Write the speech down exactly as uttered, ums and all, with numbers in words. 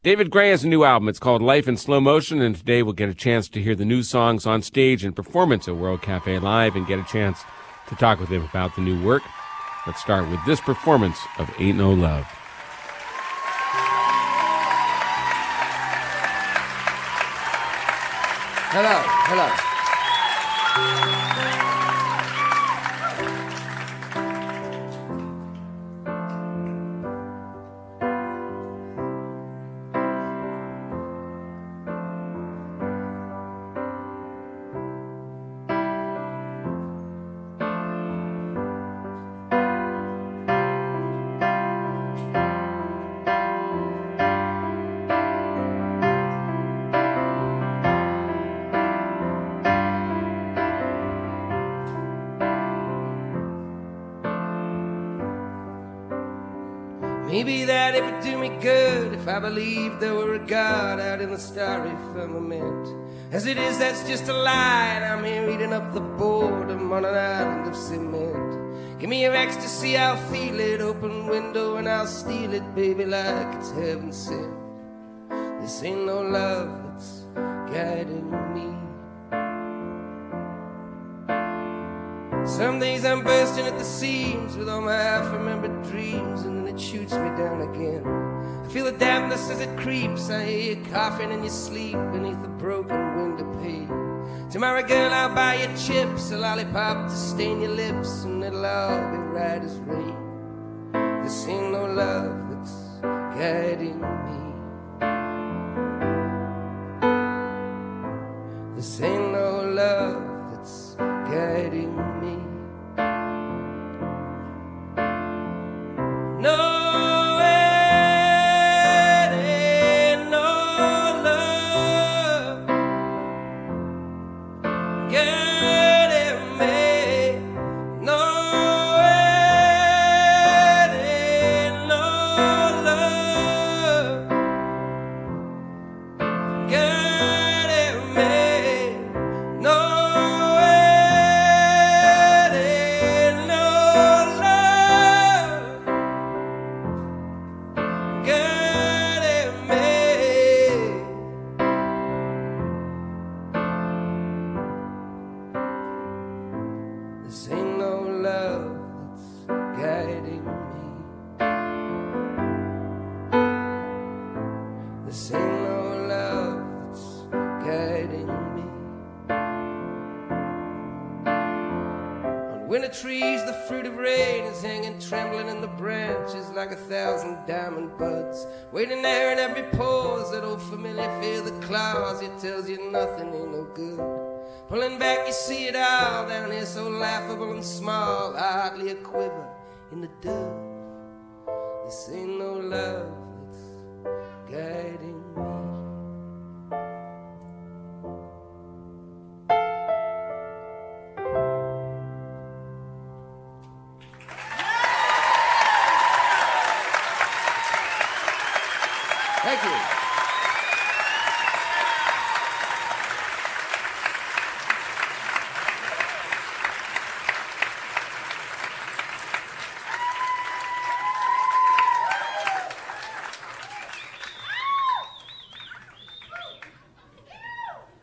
David Gray has a new album. It's called Life in Slow Motion, and today we'll get a chance to hear the new songs on stage and performance at World Cafe Live and get a chance to talk with him about the new work. Let's start with this performance of Ain't No Love. Hello, hello. Maybe that it would do me good if I believed there were a God out in the starry firmament. As it is, that's just a lie, and I'm here eating up the boredom on an island of cement. Give me your ecstasy, I'll feel it. Open window and I'll steal it, baby, like it's heaven sent. This ain't no love that's guiding me. Some days I'm bursting at the seams with all my half-remembered dreams, and then it shoots me down again. I feel the dampness as it creeps. I hear you coughing in your sleep beneath the broken window pane. Tomorrow, girl, I'll buy you chips, a lollipop to stain your lips, and it'll all be right as rain. This ain't no love that's guiding me. This ain't no love that's guiding me. No, it ain't no love guiding me. No, it ain't no love guiding me. No. This ain't no love that's guiding me. This ain't no love that's guiding me. On winter trees, the fruit of rain is hanging trembling in the branches like a thousand diamond buds, waiting there in every pause. That old familiar fear, the claws, it tells you nothing ain't no good. Pulling back, you see it all down here, so laughable and small, hardly a quiver in the dove. This ain't no love that's guiding me. Thank you.